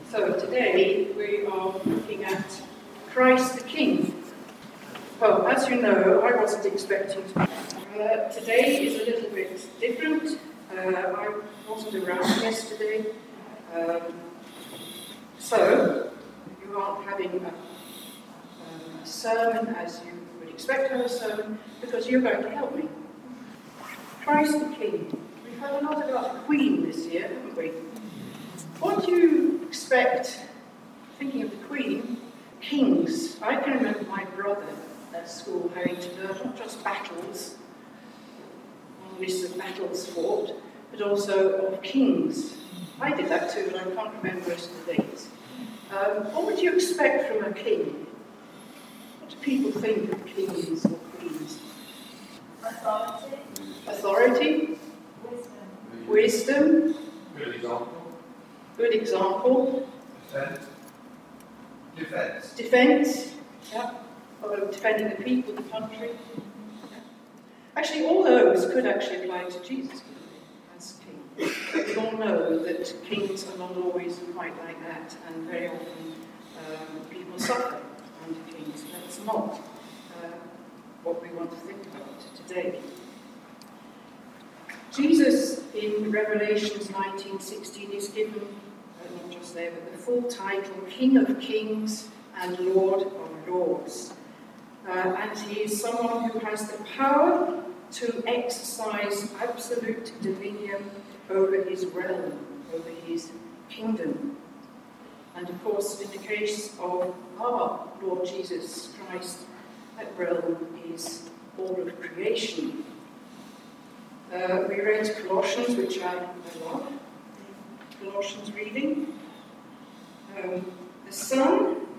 So today we are looking at Christ the King. Well, as you know, I wasn't expecting to. Today is a little bit different. I wasn't around yesterday. So you aren't having a sermon as you would expect to have a sermon, because you're going to help me. Christ the King. We've had a lot about the Queen this year, haven't we? What do you expect, thinking of the Queen, kings? I can remember my brother at school having to learn not just battles, long list of battles fought, but also of kings. I did that too, but I can't remember most of the dates. What would you expect from a king? What do people think of kings or queens? Authority. Authority. Wisdom. Good example. Good example. Defence. Yeah. Or defending the people, the country. Yeah. Actually, all those could actually apply to Jesus, couldn't they, as king. We all know that kings are not always quite like that, and very often people suffer under kings. That's not what we want to think about today. Jesus in Revelations 19:16 is given, not just there, but the full title, King of Kings and Lord of Lords. And he is someone who has the power to exercise absolute dominion over his realm, over his kingdom. And of course, in the case of our Lord Jesus Christ, that realm is all of creation. We read Colossians, which I love. Colossians reading. First of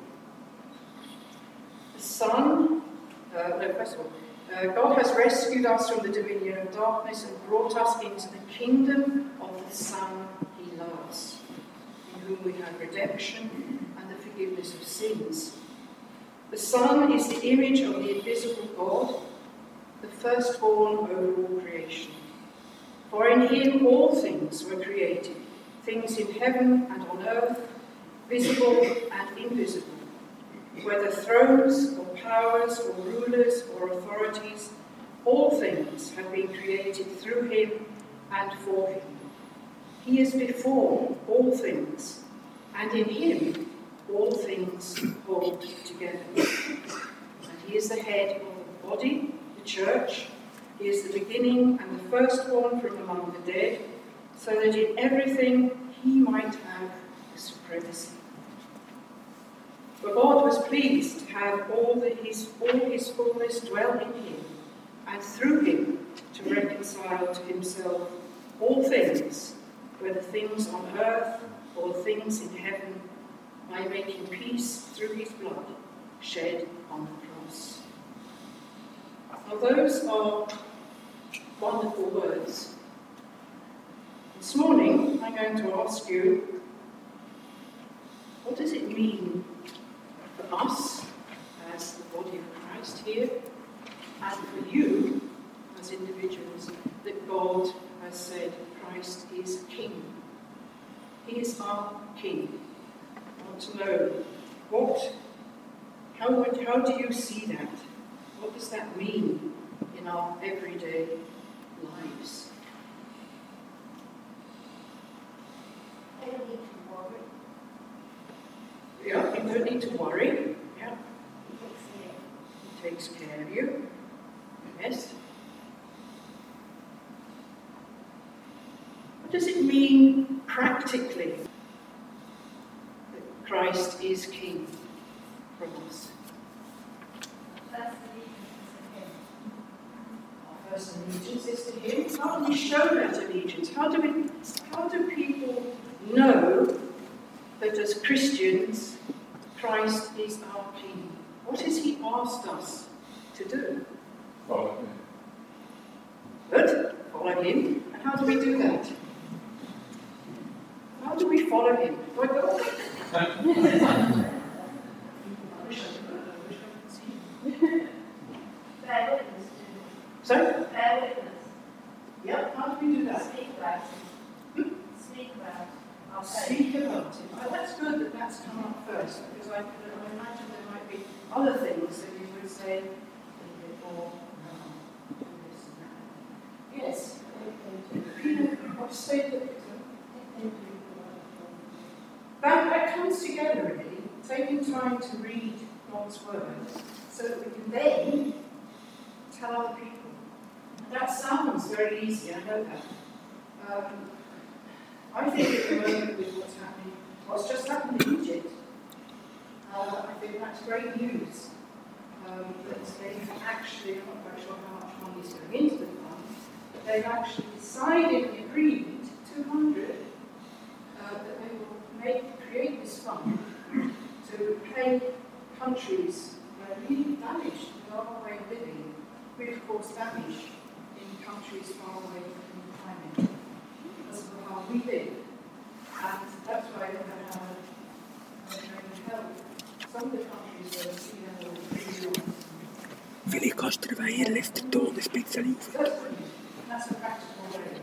all, God has rescued us from the dominion of darkness and brought us into the kingdom of the Son he loves, in whom we have redemption and the forgiveness of sins. The Son is the image of the invisible God, the firstborn over all creation. For in him all things were created, things in heaven and on earth, visible and invisible, whether thrones or powers or rulers or authorities, all things have been created through him and for him. He is before all things, and in him all things hold together. And he is the head of the body, the church. He is the beginning and the firstborn from among the dead, so that in everything he might have the supremacy. For God was pleased to have all his fullness dwell in him, and through him to reconcile to himself all things, whether things on earth or things in heaven, by making peace through his blood shed on the cross. Now those are wonderful words. This morning I'm going to ask you, what does it mean for us as the body of Christ here, and for you as individuals, that God has said Christ is King? He is our King. I want to know how do you see that? What does that mean in our everyday lives? I don't need to worry. Yeah, you don't need to worry. Yeah, He he takes care. takes care of you. Yes. What does it mean practically that Christ is King from us? That's the allegiance to him. Our first allegiance is to him. How do we show that allegiance? How do people know that as Christians, Christ is our King? What has he asked us to do? Follow him. Good. Follow him. And how do we do that? How do we follow him? Do I go? I wish I could see. Bear witness to Sorry? Bear witness. Yeah, how do we do that? Speak about it. Speak about it. I'll say. Speak about it. Oh, that's good. that's come up first, because I imagine there might be other things that you would say before do this and that. Yes. I've said that comes together really, taking time to read God's word so that we can then tell other people. That sounds very easy, I know that. I think at the moment with what's just happened in Egypt, I think that's great news. That they've actually, I'm not quite sure how much money is going into the fund, but they've actually decided and agreed, 200, that they will create this fund to pay countries that are really damaged with our way of living. We, of course, damaged in countries far away from the climate because of how we live. And that's why we have help. Some of the countries where the sea level is really low. Willi, kannst du den Weiher lässt den Ton ein bisschen auf? That's a practical way.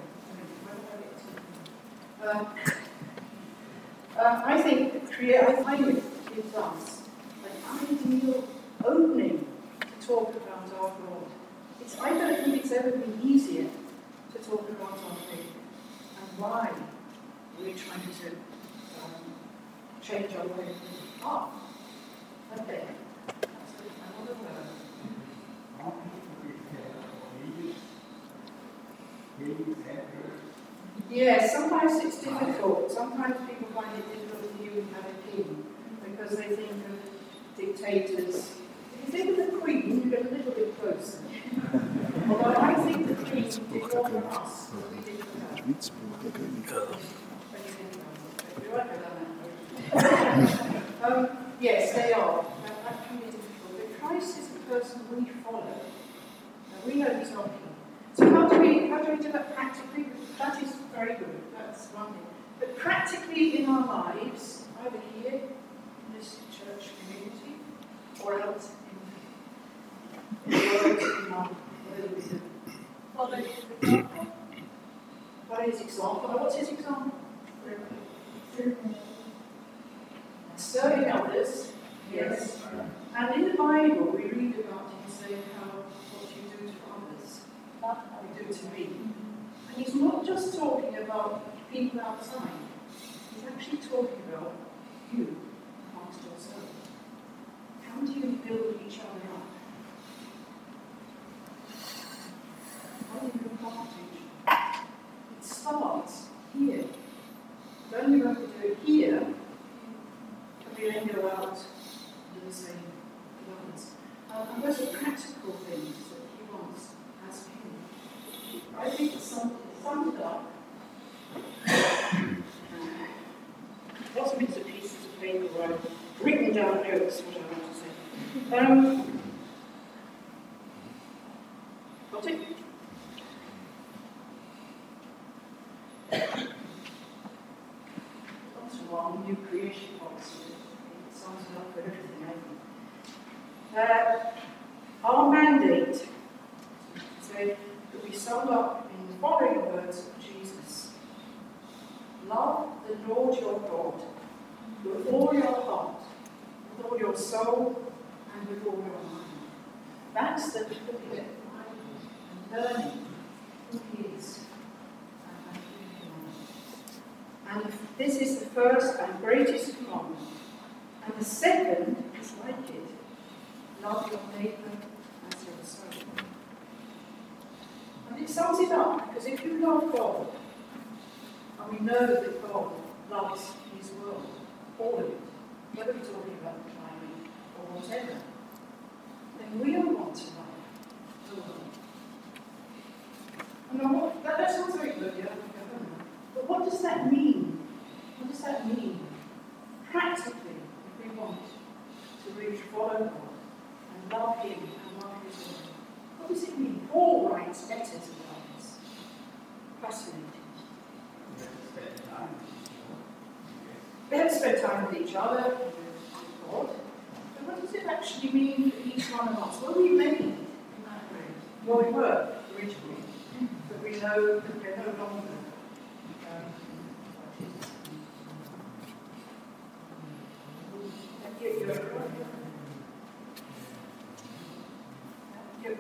I think I find it gives us an ideal opening to talk about our God. I don't think it's ever been easier to talk about our faith and why we're trying to change our way of thinking. Okay. That's another word. Yeah, sometimes it's difficult. Sometimes people find it difficult to even have a king because they think of dictators. If you think of the Queen, you get a little bit closer. Although I think the Queen did more for us than we did for her. Yes, they are. That can be difficult. But Christ is the person we follow. We know he's not king. So how do we do that practically? That is very good. That's one thing. But practically in our lives, either here in this church community, or else in the world, in our follow his example. Follow his example. What's his example? Serving others. Yes. And in the Bible, we read about him saying what you do to others, you do to me. And he's not just talking about people outside. He's actually talking about you amongst yourself. How do you build each other up? How do you look after each other? It starts here. Don't you have to do it here? And we then go out and do the same with others. And those are practical things that he wants as king. I think it's summed it up. Lots of bits and pieces of paper where I've written down notes, what I want to say. Got it? That's one new creation policy. It sums it up for everything, I think. Our mandate, so that we summed up in the following words of Jesus. Love the Lord your God with all your heart, with all your soul, and with all your mind. That's the looking at the Bible and learning who he is and who he wants. And this is the first and greatest commandment. And the second is like it. Love your neighbour as yourself. And it sums it up, because if you love God, and we know that God loves his world, all of it, whether we're talking about the climate or whatever, then we all want to love the world. And that sounds very good, yeah? But what does that mean? What does that mean? Practically, if we want to really follow God and love him and love his world, what does it mean? Paul writes letters about this. Fascinating. We have to spend time with each other, with God. But what does it actually mean for each one of us? Were we made in that way? Well, we were originally, but we know that we're no longer.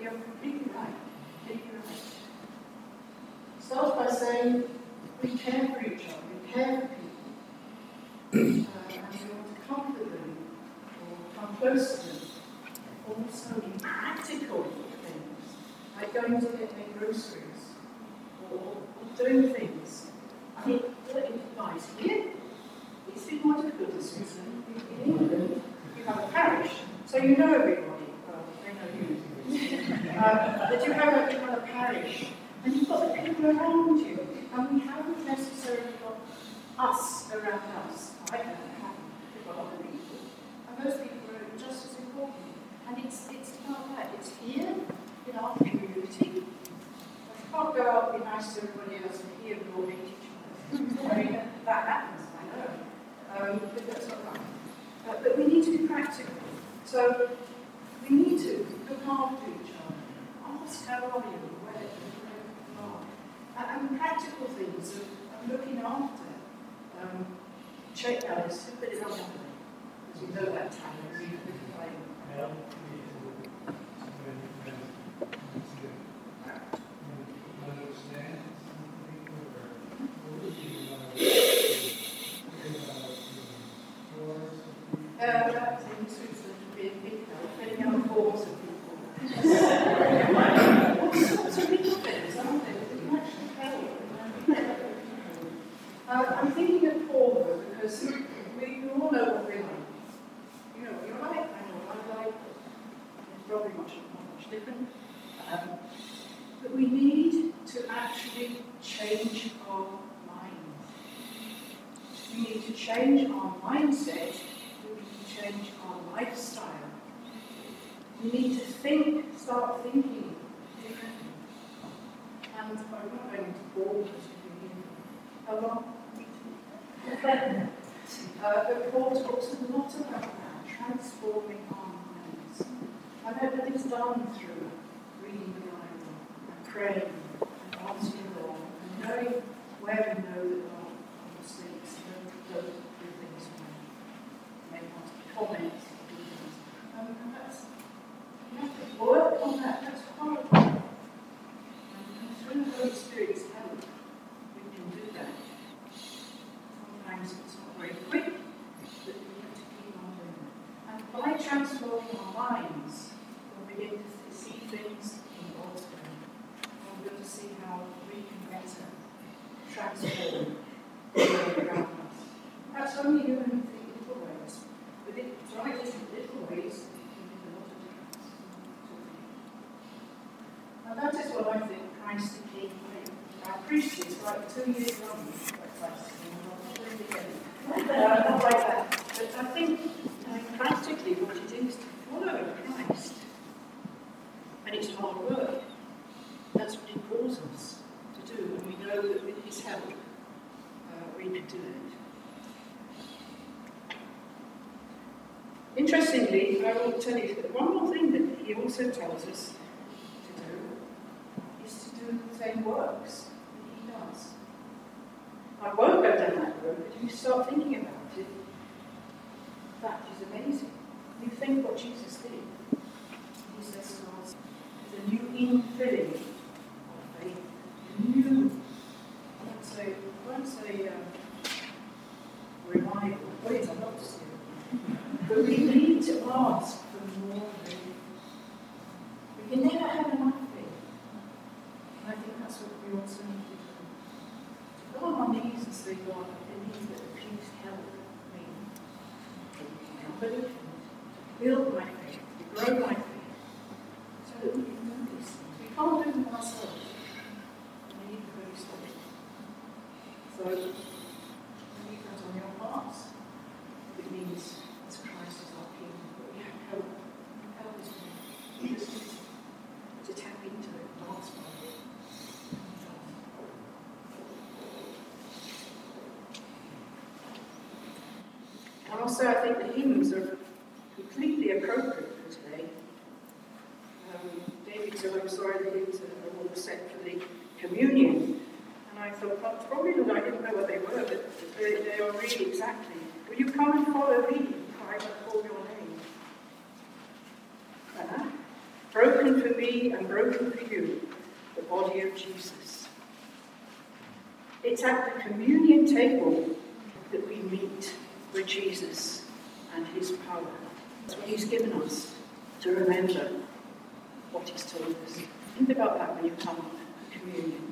you're completely right. Completely right. Start by saying, we care for each other, we care for people, and we want to comfort them, or come close to them. Also in practical things, like going to get their groceries, or doing things. I mean, what advice here? It's been more difficult this season. In England, you have a parish, so you know everybody. Well, they know you. But you have a parish, and you've got the people around you, and we haven't necessarily got us around us. I haven't. We've got other people, and those people are just as important. And it's about that. It's here in our community. I can't go out and be nice to everybody else and here we all hate each other. I mean, that happens, I know. But that's not right. But we need to be practical. So we need to look after each other. Ask how are you, where you are. And practical things of looking after. Check Alice, put it on that way. Because you know that time when we play. That's in Switzerland would be a big help, filling out forms of people. All sorts of little things, aren't they, that can actually help. I'm thinking of Paul, though, because we all know what we're like. You know what you're like, I know what I'm like. It's probably not much different. But we need to actually change our minds. We need to change our mindset. We need to change our lifestyle. We need to start thinking differently. And I'm not going to bore because a lot. But Paul talks a lot about that, transforming our minds. And that is done through reading the Bible and praying and asking God and knowing where we know that God mistakes and don't do things we may want to comment or do things. And that's, we have to work on that, that's part of it. And through the Holy Spirit's help, we can do that. Sometimes it's not very quick, but we have to keep on doing it. And by transforming our minds, we'll begin to see things in God's way. We'll be able to see how we can better transform the world around us. That's only in little ways. But it's right in little ways that we can make a lot of difference. And that is what I think Christ the King did. Our priest is like 2 years long, not like that. But I think practically what it is to follow Christ. And it's hard work. That's what he calls us to do. And we know that with his help, we can do it. Interestingly, I will tell you that one more thing that he also tells us to do is to do the same works that he does. I won't go down that road, but if you start thinking about it, that is amazing. You think what Jesus did. He says to us, there's a new infilling of faith. A new, I won't say revival. Wait, I'm not just doing. But we need to ask for more faith. We can never have enough faith. And I think that's what we also need to do. Go on our knees and say, God, I believe that please help me. I believe to build my faith, to grow my faith, so that we can do these things. We can't do them ourselves. We need the Holy Spirit. So, leave that on your hearts. It means as Christ is our King, but we have help. Help us to tap into it, dance by it. And also, I think the hymns are completely appropriate for today. David said, I'm sorry, the hymns are all set for the communion. And I thought, well, probably not, I didn't know what they were, but they are really exactly. Will you come and follow me? I will call your name. broken for me and broken for you, the body of Jesus. It's at the communion table that we meet with Jesus and his power. That's what he's given us to remember what he's told us. Think about that when you come to communion.